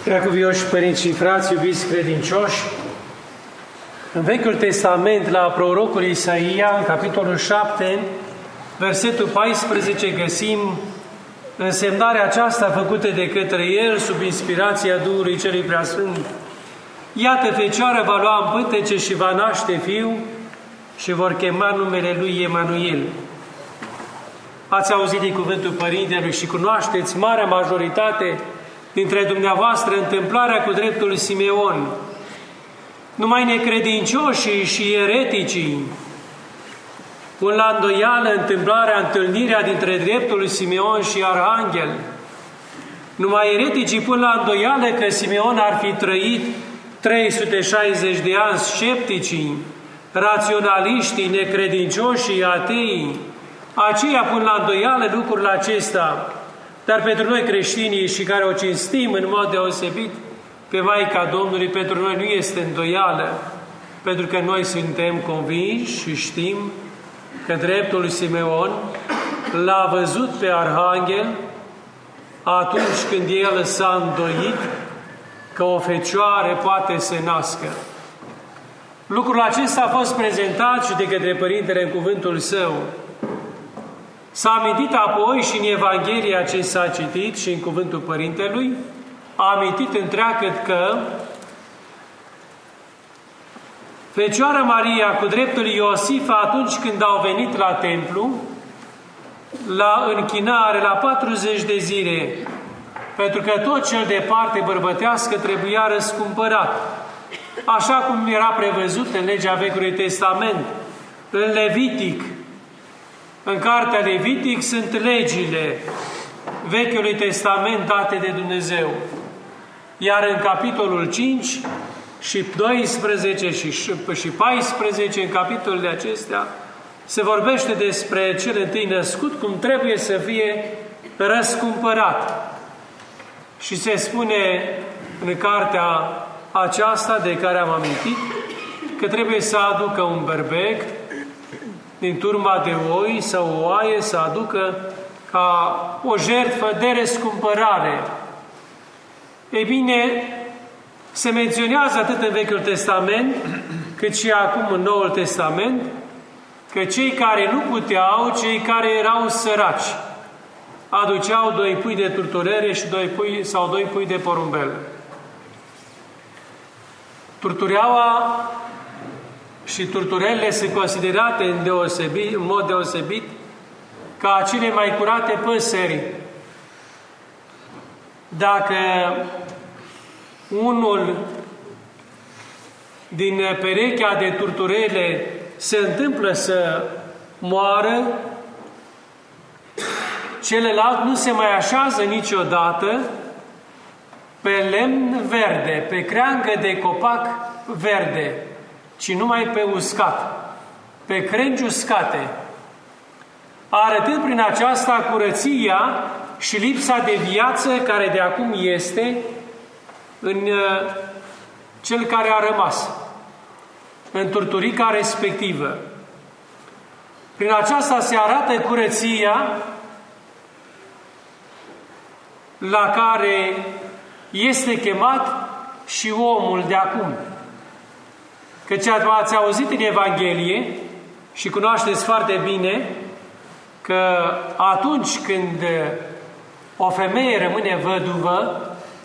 Preacuvioși părinți și frați, iubiți credincioși, în Vechiul Testament, la prorocul Isaia, în capitolul 7, versetul 14, găsim însemnarea aceasta făcută de către el, sub inspirația Duhului Celui Preasfânt. Iată, Fecioara va lua în pântece și va naște fiu și vor chema numele lui Emanuel. Ați auzit din cuvântul Părintelui și cunoașteți marea majoritate dintre dumneavoastră întâmplarea cu dreptul Simeon. Numai necredincioșii și ereticii pun la îndoială întâlnirea dintre dreptul Simeon și Arhanghel. Numai ereticii pun la îndoială că Simeon ar fi trăit 360 de ani. Scepticii, raționaliștii, necredincioșii, ateii, aceia pun la îndoială lucrul acesta. Dar pentru noi creștinii și care o cinstim în mod deosebit pe Maica Domnului, pentru noi nu este îndoială, pentru că noi suntem convinși și știm că dreptul Simeon l-a văzut pe Arhanghel atunci când el s-a îndoit că o fecioară poate să nască. Lucrul acesta a fost prezentat și de către Părintele în cuvântul său. S-a amintit apoi și în Evanghelia ce s-a citit și în cuvântul Părintelui, a amintit întreagăt că Fecioara Maria cu dreptul Iosif, atunci când au venit la templu, la închinare, la 40 de zile, pentru că tot cel de parte bărbătească trebuia răscumpărat, așa cum era prevăzut în legea Vechiului Testament, în Levitic. În cartea Levitic sunt legile Vechiului Testament date de Dumnezeu. Iar în capitolul 5 și 12 și 14, în capitolele acestea, se vorbește despre cel întâi născut, cum trebuie să fie răscumpărat. Și se spune în cartea aceasta de care am amintit că trebuie să aducă un berbec din turma de oi sau o oaie, să aducă ca o jertfă de răscumpărare. Ei bine, se menționează atât în Vechiul Testament, cât și acum în Noul Testament, că cei care nu puteau, cei care erau săraci, aduceau 2 pui de turturere și 2 pui de porumbel. Turtureaua și turturelele sunt considerate în mod deosebit ca cele mai curate păsări. Dacă unul din perechea de turturele se întâmplă să moară, celălalt nu se mai așează niciodată pe lemn verde, pe creangă de copac verde, ci numai pe uscat, pe crengi uscate, arătând prin aceasta curăția și lipsa de viață care de acum este în cel care a rămas, în turturica respectivă. Prin aceasta se arată curăția la care este chemat și omul de acum. Căci ați auzit în Evanghelie și cunoașteți foarte bine că atunci când o femeie rămâne văduvă,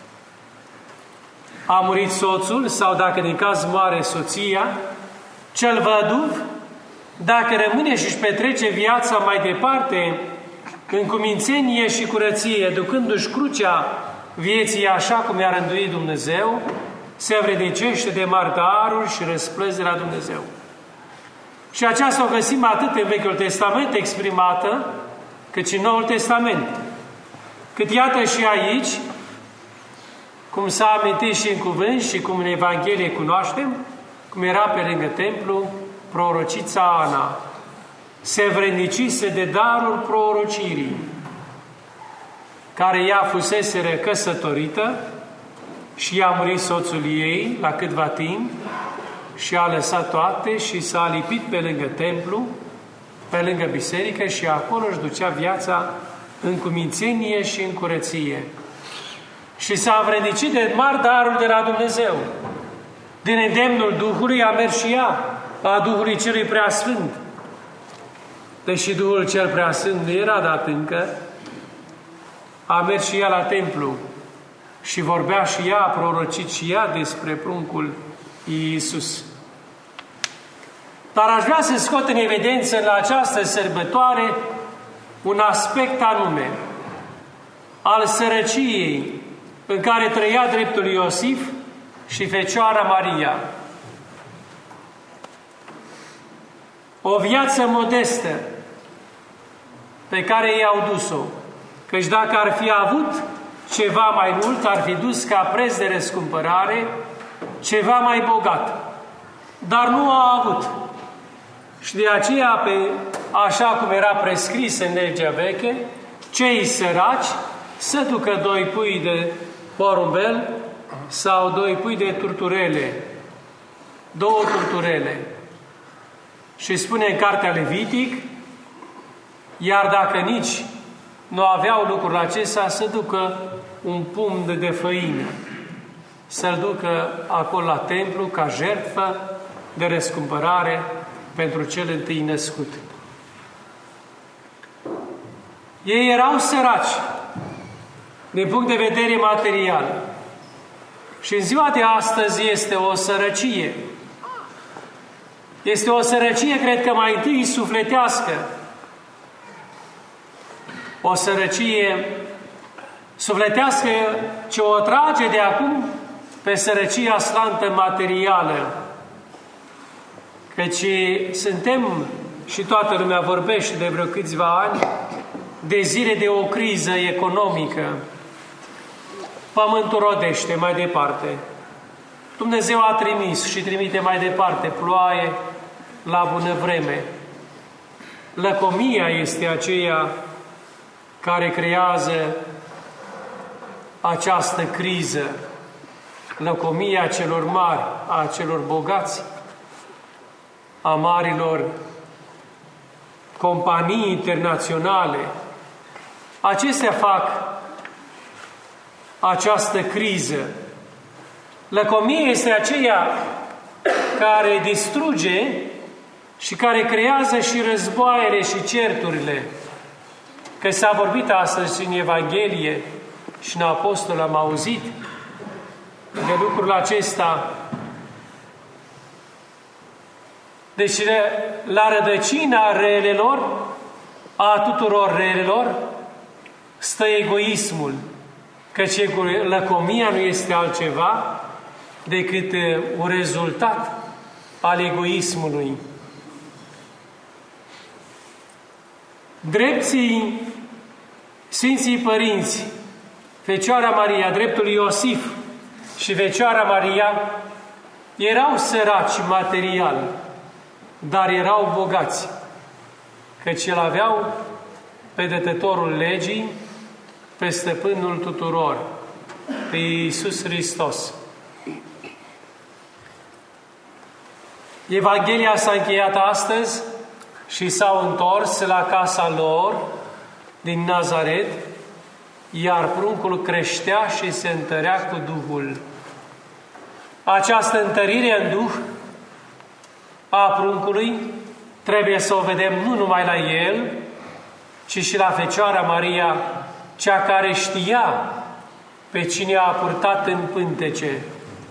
a murit soțul sau dacă din caz moare soția, cel văduv, dacă rămâne și își petrece viața mai departe în cumințenie și curăție, ducându-și crucea vieții așa cum i-a rânduit Dumnezeu, se învrednicește de mari daruri și răsplăți de la Dumnezeu. Și aceasta o găsim atât în Vechiul Testament exprimată, cât și în Noul Testament. Cât iată și aici, cum s-a amintit și în cuvânt și cum în Evanghelie cunoaștem, cum era pe lângă templu prorocița Ana. Se vrednicise de darul prorocirii, care ea fuseseră căsătorită și i-a murit soțul ei la câtva timp și a lăsat toate și s-a lipit pe lângă templu, pe lângă biserică și acolo își ducea viața în cumințenie și în curăție. și s-a învrednicit de mari daruri de la Dumnezeu. Din îndemnul Duhului a mers și ea, a Duhului Celui Preasfânt. Deși Duhul Cel Preasfânt nu era dat încă, a mers și ea la templu și vorbea și ea, a prorocit și ea despre pruncul Iisus. Dar aș vrea să scot în evidență la această sărbătoare un aspect anume al sărăciei în care trăia dreptul Iosif și Fecioara Maria. O viață modestă pe care ei au dus-o. Căci dacă ar fi avut ceva mai mult, ar fi dus ca preț de răscumpărare ceva mai bogat. Dar nu a avut. Și de aceea, așa cum era prescris în legea veche, cei săraci să ducă 2 pui de porumbel sau 2 pui de turturele. 2 turturele. Și spune în Cartea Levitic, iar dacă nici nu aveau lucrul acesta, să ducă un pumn de făină. Să-l ducă acolo la templu ca jertfă de răscumpărare pentru cel întâi născut. Ei erau săraci din punct de vedere material. Și în ziua de astăzi este o sărăcie. Este o sărăcie, cred că mai întâi sufletească. O sărăcie sufletească ce o trage de acum pe sărăcia slantă materială. Căci suntem, și toată lumea vorbește de vreo câțiva ani, de zile de o criză economică. Pământul rodește mai departe. Dumnezeu a trimis și trimite mai departe ploaie la bună vreme. Lăcomia este aceea care creează această criză. Lăcomia celor mari, a celor bogați, a marilor companii internaționale. Acestea fac această criză. Lăcomia este aceea care distruge și care creează și războaiele și certurile. Că s-a vorbit astăzi în Evanghelie și în Apostol am auzit de lucrul acesta. Deci la rădăcina relelor, a tuturor relelor, stă egoismul. Căci lăcomia nu este altceva decât un rezultat al egoismului. Drepții Sfinții Părinți, Fecioara Maria, dreptul Iosif și Fecioara Maria, erau săraci material, dar erau bogați, căci el aveau pe dătătorul legii, pe stăpânul tuturor, pe Iisus Hristos. Evanghelia s-a încheiat astăzi și s-au întors la casa lor din Nazaret, iar pruncul creștea și se întărea cu Duhul. Această întărire în Duh a pruncului trebuie să o vedem nu numai la el, ci și la Fecioara Maria, cea care știa pe cine a purtat în pântece.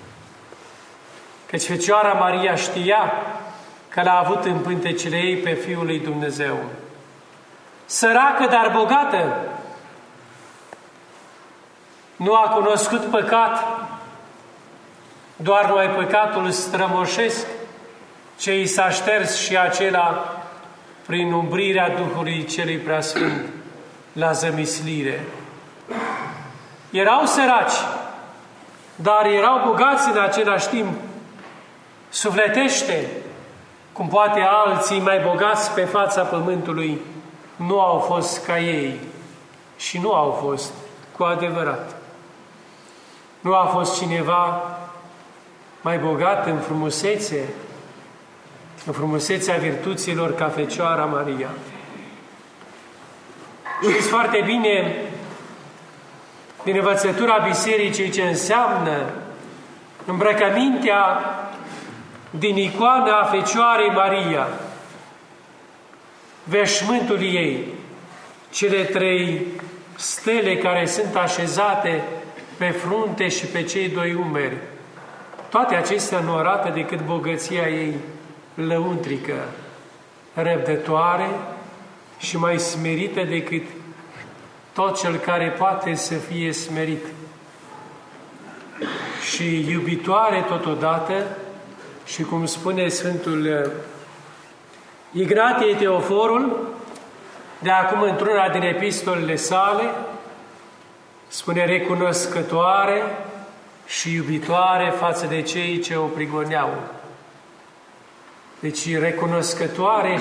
Căci Fecioara Maria știa că l-a avut în pântecele ei pe Fiul lui Dumnezeu. Săracă, dar bogată, nu a cunoscut păcat, doar numai păcatul strămoșesc, ce i s-a șters și acela prin umbrirea Duhului Celui Preasfânt la zămislire. Erau săraci, dar erau bogați în același timp. Sufletește, cum poate alții mai bogați pe fața pământului nu au fost ca ei și nu au fost cu adevărat. Nu a fost cineva mai bogat în frumusețea virtuților ca Fecioara Maria. Știți foarte bine din învățătura Bisericii ce înseamnă îmbrăcămintea din icoana Fecioarei Maria, veșmântul ei, cele 3 stele care sunt așezate pe frunte și pe cei 2 umeri. Toate acestea nu arată decât bogăția ei lăuntrică, răbdătoare și mai smerită decât tot cel care poate să fie smerit. Și iubitoare totodată, și cum spune Sfântul Ignatie Teoforul, de acum într-una din epistolele sale, spune recunoscătoare și iubitoare față de cei ce o prigoneau. Deci recunoscătoare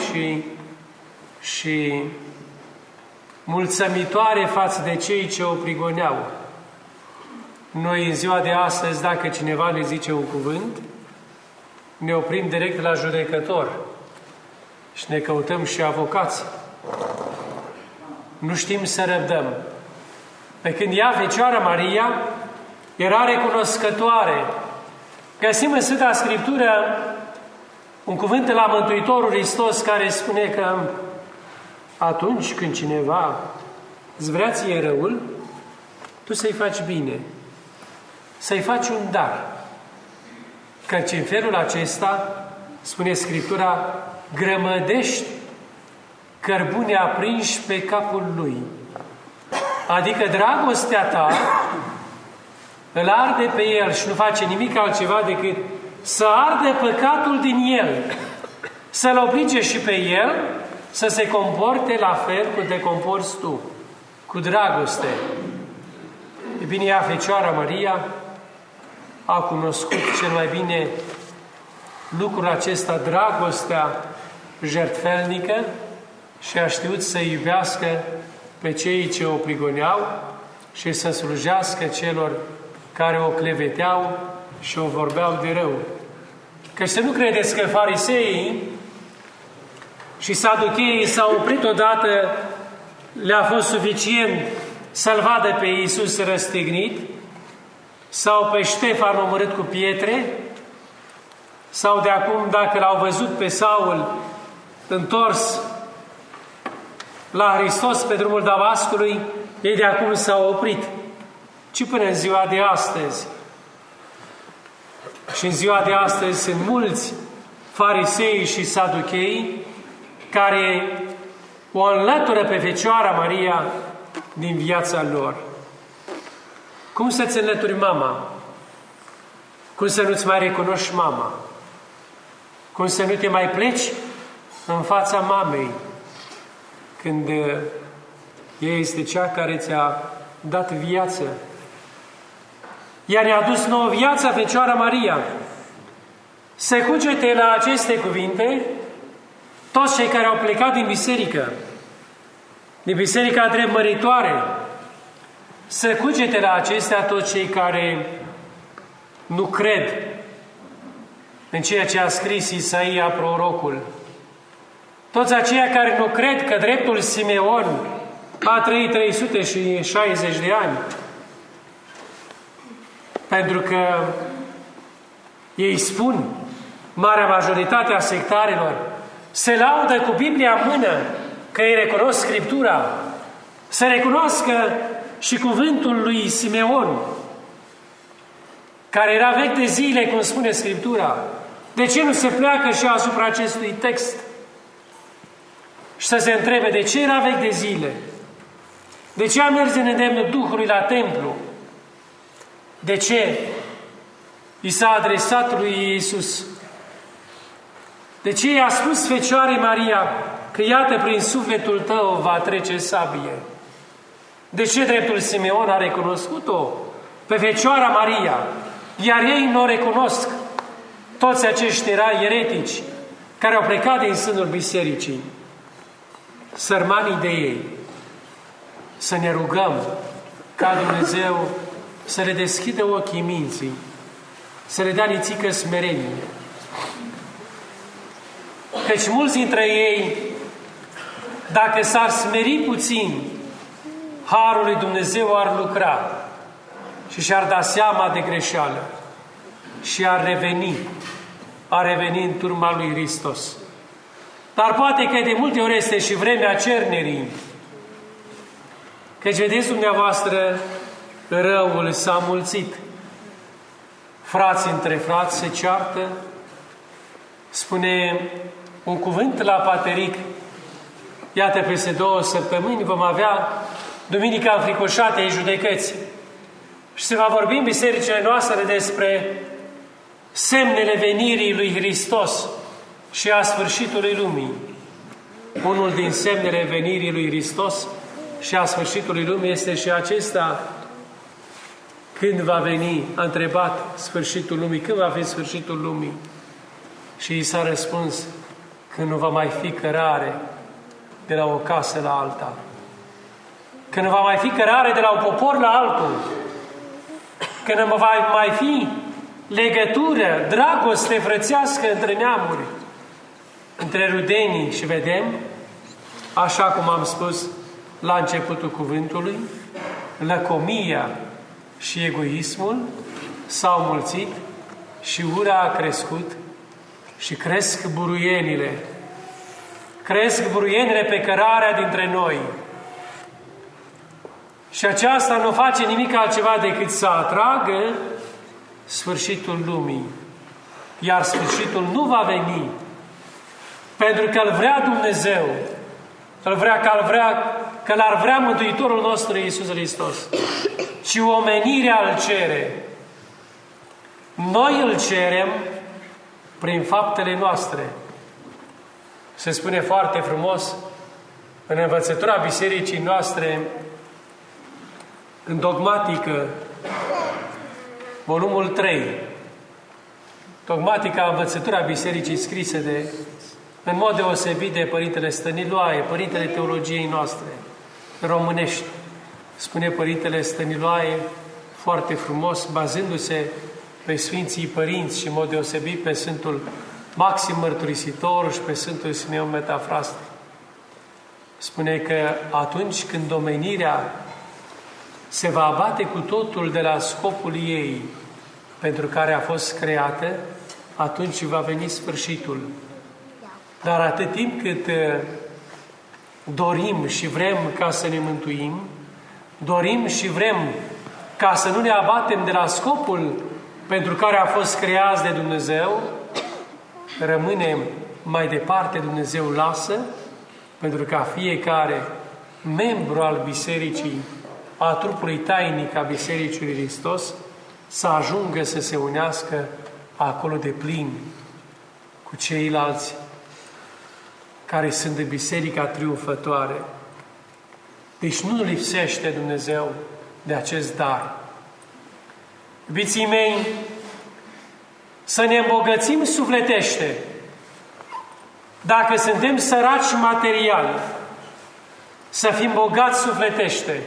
și mulțumitoare față de cei ce o prigoneau. Noi în ziua de astăzi, dacă cineva ne zice un cuvânt, ne oprim direct la judecător și ne căutăm și avocați. Nu știm să răbdăm. Pe când ea, Fecioara Maria, era recunoscătoare. Găsim în Sfânta Scriptură un cuvânt de la Mântuitorul Hristos care spune că atunci când cineva îți vrea ție răul, tu să-i faci bine, să-i faci un dar. Căci în felul acesta, spune Scriptura, grămădești cărbune aprinși pe capul lui. Adică dragostea ta îl arde pe el și nu face nimic altceva decât să arde păcatul din el, să-l oblige și pe el să se comporte la fel cum te comporți tu, cu dragoste. E bine, ea, Fecioara Maria, a cunoscut cel mai bine lucrul acesta, dragostea jertfelnică, și a știut să iubească pe cei ce o prigoneau și să slujească celor care o cleveteau și o vorbeau de rău. Că să nu credeți că fariseii și saducheii s-au oprit odată, le-a fost suficient să-L vadă pe Iisus răstignit, sau pe Ștefan omorât cu pietre, sau de acum, dacă l-au văzut pe Saul întors la Hristos pe drumul Damascului, ei de acum s-au oprit. Ci până în ziua de astăzi. Și în ziua de astăzi sunt mulți farisei și saduchei care o înlătură pe Fecioara Maria din viața lor. Cum să-ți înlături mama? Cum să nu-ți mai recunoști mama? Cum să nu te mai pleci în fața mamei când ea este cea care ți-a dat viață? Ea ne-a dus nouă viața, Fecioara Maria. Să cucete la aceste cuvinte toți cei care au plecat din biserică, din biserica drept măritoare. Să cucete la acestea toți cei care nu cred în ceea ce a scris Isaia prorocul. Toți aceia care nu cred că dreptul Simeon a trăit 360 de ani. Pentru că ei spun, marea majoritate a sectarilor, se laudă cu Biblia în mână că ei recunosc Scriptura, să recunoască și cuvântul lui Simeon, care era vechi de zile, cum spune Scriptura. De ce nu se pleacă și asupra acestui text? Și să se întrebe, de ce era vechi de zile? De ce a mers în îndemnul Duhului la templu? De ce i s-a adresat lui Iisus? De ce i-a spus Fecioarei Maria că iată prin sufletul tău va trece sabie? De ce dreptul Simeon a recunoscut-o pe Fecioara Maria, iar ei nu o recunosc? Toți acești erau eretici care au plecat din sânul bisericii. Sărmanii de ei. Să ne rugăm ca Dumnezeu să le deschidă ochii minții, să le dea nițică smerenie. Căci mulți dintre ei, dacă s-ar smeri puțin, harul lui Dumnezeu ar lucra. și și-ar da seama de greșeală și ar reveni în turma lui Hristos. Dar poate că de multe ori este și vremea cernerii. Căci vedeți dumneavoastră, răul s-a mulțit. Frații între frați se ceartă. Spune un cuvânt la Pateric. Iată, peste 2 săptămâni vom avea Duminica Înfricoșată ai Judecății. Și se va vorbi în bisericile noastre despre semnele venirii lui Hristos și a sfârșitului lumii. Unul din semnele venirii lui Hristos și a sfârșitului lumii este și acesta. Când va veni? A întrebat sfârșitul lumii. Când va fi sfârșitul lumii? Și i s-a răspuns: când nu va mai fi cărare de la o casă la alta. Când nu va mai fi cărare de la un popor la altul. Când nu va mai fi legătură, dragoste frățească între neamuri, între rudenii. Și vedem, așa cum am spus la începutul cuvântului, lăcomia și egoismul s-au mulțit și ura a crescut și cresc buruienile. Cresc buruienile pe cărarea dintre noi. Și aceasta nu face nimic altceva decât să atragă sfârșitul lumii. Iar sfârșitul nu va veni pentru că îl vrea Dumnezeu. Că l-ar vrea Mântuitorul nostru Iisus Hristos. Ci omenirea îl cere. Noi îl cerem prin faptele noastre. Se spune foarte frumos în învățătura bisericii noastre, în dogmatică, volumul 3, dogmatica, învățătura bisericii scrisă în mod deosebit de Părintele Stăniloae, Părintele Teologiei noastre, românești. Spune Părintele Stăniloae foarte frumos, bazându-se pe Sfinții Părinți și în mod deosebit pe Sfântul Maxim Mărturisitor și pe Sfântul Simeon Metafraste. Spune că atunci când omenirea se va abate cu totul de la scopul ei pentru care a fost creată, atunci va veni sfârșitul. Dar atât timp cât dorim și vrem ca să ne mântuim, dorim și vrem ca să nu ne abatem de la scopul pentru care a fost creați de Dumnezeu, rămânem mai departe, Dumnezeu lasă, pentru ca fiecare membru al bisericii, a trupului tainic a Bisericii lui Hristos, să ajungă să se unească acolo de plin cu ceilalți care sunt de Biserica Triumfătoare. Deci nu lipsește Dumnezeu de acest dar. Iubiții mei, să ne îmbogățim sufletește. Dacă suntem săraci material, să fim bogați sufletește.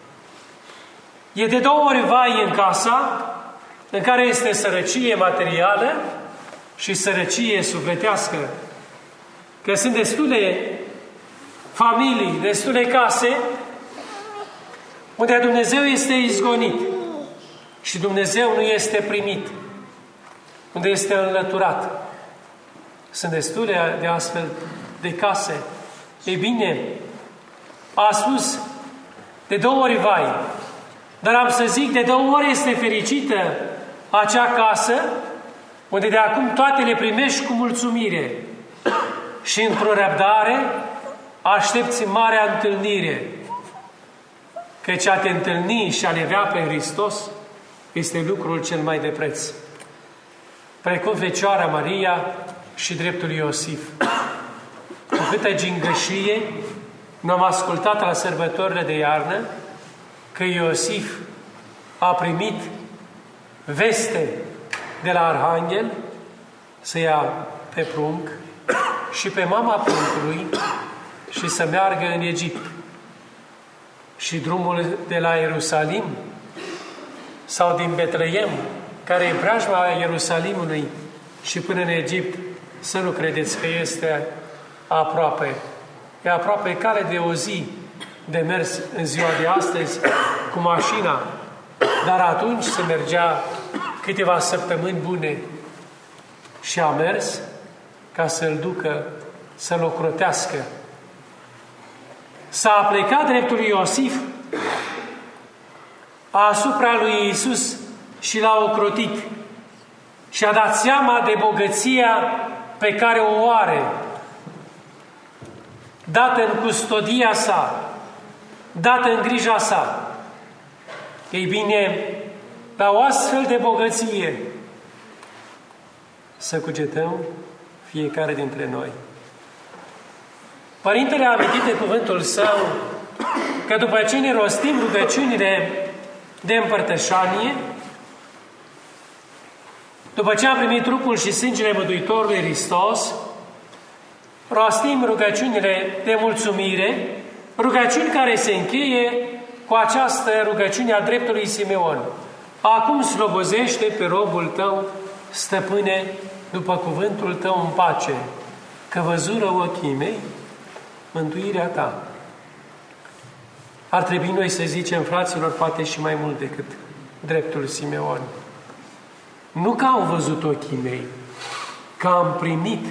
E de 2 ori vai în casa în care este sărăcie materială și sărăcie sufletească. Că sunt destule familii, destule case unde Dumnezeu este izgonit și Dumnezeu nu este primit, unde este înlăturat. Sunt destule de astfel de case. Ei bine, a spus de 2 ori vai, dar am să zic de 2 ori este fericită acea casă unde de acum toate le primești cu mulțumire și într-o răbdare aștepți marea întâlnire. Căci a te întâlni și a le avea pe Hristos este lucrul cel mai de preț. Precum Fecioara Maria și dreptul Iosif. Cu câtă gingășie nu am ascultat la sărbătorile de iarnă că Iosif a primit veste de la Arhanghel să ia pe prunc și pe mama pruncului și să meargă în Egipt. Și drumul de la Ierusalim sau din Betleem, care e preajma Ierusalimului și până în Egipt, să nu credeți că este aproape. E aproape cale de o zi de mers în ziua de astăzi cu mașina Dar atunci se mergea câteva săptămâni bune și a mers ca să-l ducă, să-l ocrotească. S-a aplecat dreptul lui Iosif asupra lui Iisus și l-a ocrotit și a dat seama de bogăția pe care o are, dată în custodia sa, dată în grija sa. Ei bine, la o astfel de bogăție să cugetăm fiecare dintre noi. Părintele a amintit în cuvântul său că după ce ne rostim rugăciunile de împărtășanie, după ce am primit trupul și sângele Mântuitorului Hristos, rostim rugăciunile de mulțumire, rugăciuni care se încheie cu această rugăciune a dreptului Simeon. Acum slobozește pe robul tău, stăpâne, după cuvântul tău în pace, că văzură ochii mei mântuirea ta. Ar trebui noi să zicem, fraților, poate și mai mult decât dreptul Simeon. Nu că au văzut ochii mei, că am primit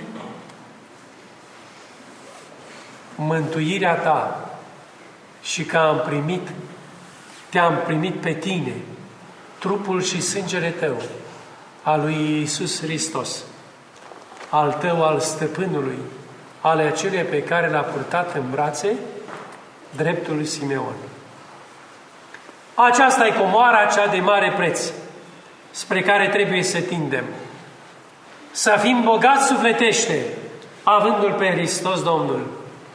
mântuirea ta și că am primit, te-am primit pe tine, trupul și sângele tău, al lui Iisus Hristos, al tău, al stăpânului, ale acelea pe care l-a purtat în brațe, dreptul lui Simeon. Aceasta e comoara cea de mare preț, spre care trebuie să tindem. Să fim bogați sufletește, avându-L pe Hristos Domnul.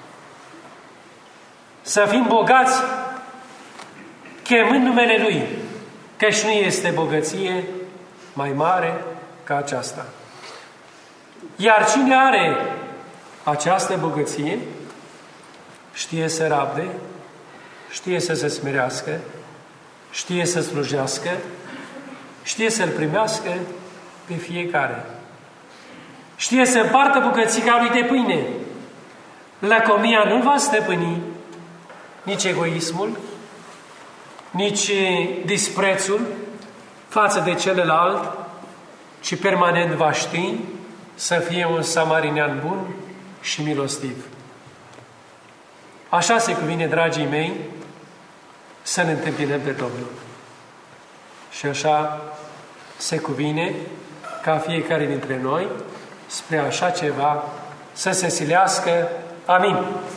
Să fim bogați chemând numele Lui, căci nu este bogăție mai mare ca aceasta. Iar cine are această bogăție, știe să rabde, știe să se smerească, știe să slujească, știe să-L primească pe fiecare. Știe să împartă bucățica lui de pâine. Lăcomia nu va stăpâni nici egoismul, nici disprețul față de celălalt, ci permanent va ști să fie un samarinean bun și milostiv. Așa se cuvine, dragii mei, să ne întâmpinăm pe Domnul. Și așa se cuvine ca fiecare dintre noi spre așa ceva să se silească. Amin.